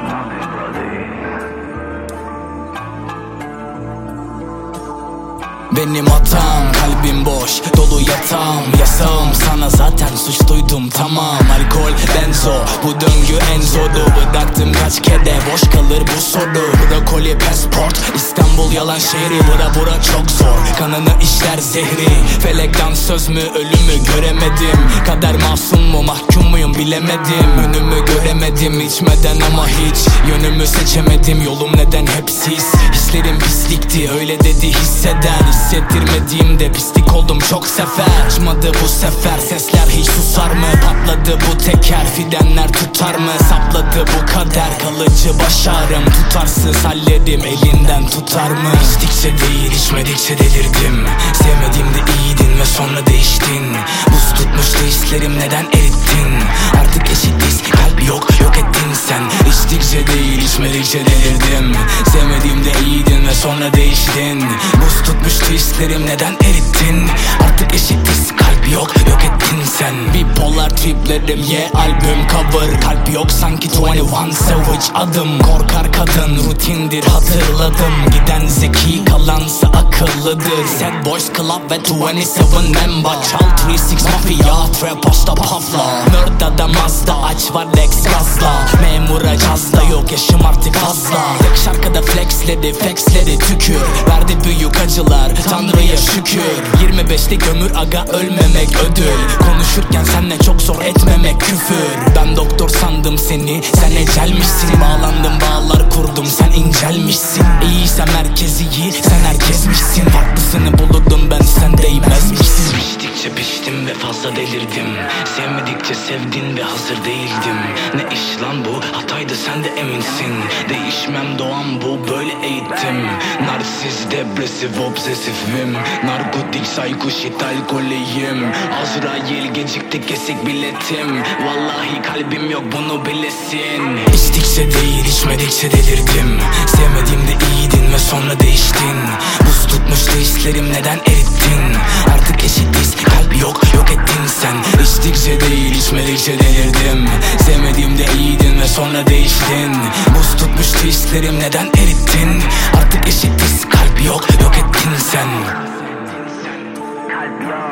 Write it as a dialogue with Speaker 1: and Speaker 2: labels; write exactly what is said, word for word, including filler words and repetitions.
Speaker 1: Benim hatam, kalbim boş, dolu yatağım. Yasağım sana zaten suç duydum, tamam. Alkol, benzo, bu döngü en zoru. Bıraktım kaç kere, boş kalır bu soru. Brokoli, passport, İstanbul yalan şehri. Bura bura çok zor, kanını işler zehri. Felekten söz mü, ölümü göremedim. Kader masum mu, mahkum muyum bilemedim. Önümü göremedim içmeden ama hiç. Yönümü seçemedim, yolum neden hep sis. Hislerim pislikti, öyle dedi hisseden. Hissettirmediğimde pislik oldum çok sefer. Açmadı bu sefer, sesler hiç susar mı? Patladı bu teker, fidenler tutar mı? Sapladı bu kader, kalıcı başarım. Tutarsız hallerim elinden tutar mı? İçtikçe değil, içmedikçe delirdim. Sevmediğimde iyiydin ve sonra değiştin. Buz tutmuştu hislerim, neden erittin? Artık eşitiz, kalp yok, yok ettin sen. İçtikçe değil, içmedikçe delirdim. Sevmediğimde iyiydin ve sonra değiştin. Buz tutmuştu hislerim, neden erittin? Artık eşitiz, kalp yok, yok ettin sen. Bipolar triplerim, yeah albüm cover. Kalp yok sanki yirmi bir Savage adım. Korkar kadın, rutindir hatırladım. Giden zeki, kalansa akıllıdır. Sad Boys Club ve yirmi yedi member. Çal üç altı Mafia, trap hasta pafla. Nerd adam azda, aç var Lex gazla. Memura cazda, yok yaşım artık fazla. Tek şarkıda flexleri, flexleri tükür. Verdi büyük acılar, Tanrı'ya şükür. Yirmi beşlik ömür aga, ölmemek ödül. Konuşurken senle çok zor, etmemek küfür. Ben doktor sandım seni, sen ecelmişsin. Bağlandım, bağlar kurdum, sen incelmişsin. İyiysem herkes iyi, sen herkesmişsin. Farklısını bulurdum ben, sen değmezmişsin.
Speaker 2: İçtikçe piştim ve fazla delirdim. Sevmedikçe sevdin ve hazır değildim. Ne iş lan bu, hataydı sen de eminsin. Değişmem doğan bu, böyle eğittim. Narsist, depresif, obsesifim. Narkotik, psycho shit, alkoleyim. Azrail gecikti, kesik biletim. Vallahi kalbim yok, bunu bilesin.
Speaker 1: İçtikçe değil, içmedikçe delirdim. Sevmediğimde iyiydin ve sonra değiştin. Buz tutmuştu hislerim, neden erittin? Artık eşitiz, kalp yok, yok ettin sen. İçtikçe değil, içmedikçe delirdim. Sevmediğimde iyiydin ve sonra değiştin. Buz tutmuştu hislerim, neden erittin? Artık eşitiz, kalp yok, yok ettin sen.
Speaker 3: Kalp yok.